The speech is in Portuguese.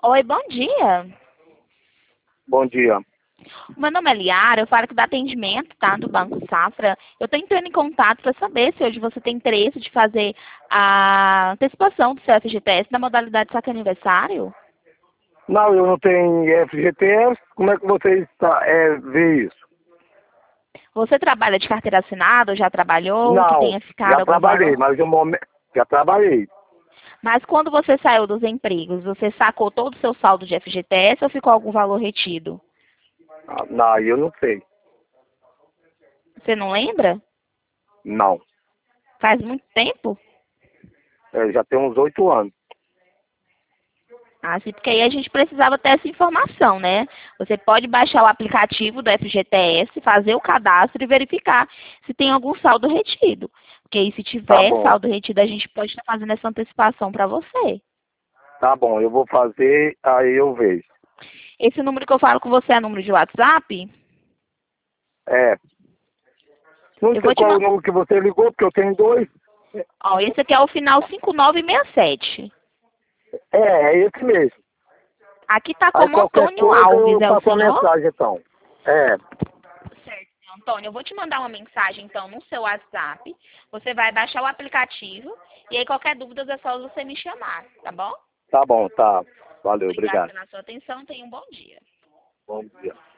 Oi, bom dia. Bom dia. Meu nome é Liara, eu falo aqui do atendimento, tá? Do Banco Safra. Eu estou entrando em contato para saber se hoje você tem interesse de fazer a antecipação do seu FGTS na modalidade saque aniversário. Não, eu não tenho FGTS. Como é que você vê isso? Você trabalha de carteira assinada ou já trabalhou, que Não, tenha ficado já algum trabalhei, valor? mas no momento já trabalhei. Mas quando você saiu dos empregos, você sacou todo o seu saldo de FGTS ou ficou algum valor retido? Não, eu não sei. Você não lembra? Não. Faz muito tempo? Já tem uns 8 anos. Ah, sim, porque aí a gente precisava ter essa informação, né? Você pode baixar o aplicativo do FGTS, fazer o cadastro e verificar se tem algum saldo retido. Porque aí, se Tá tiver bom. saldo retido, a gente pode estar fazendo essa antecipação para você. Tá bom, eu vou fazer, aí eu vejo. Esse número que eu falo com você é número de WhatsApp? É. Não Eu sei vou te qual é o mandar. número que você ligou, porque eu tenho dois. Ó, esse aqui é o final 5967. É esse mesmo. Aqui está Aí como qualquer Antônio coisa Alves, eu é o passo uma senhor? mensagem então. É, Certo, Antônio, eu vou te mandar uma mensagem então no seu WhatsApp. Você vai baixar o aplicativo e aí qualquer dúvida é só você me chamar, tá bom? tá bom, tá. Valeu, Obrigada obrigado. pela sua atenção. Tenha um bom dia. Bom dia.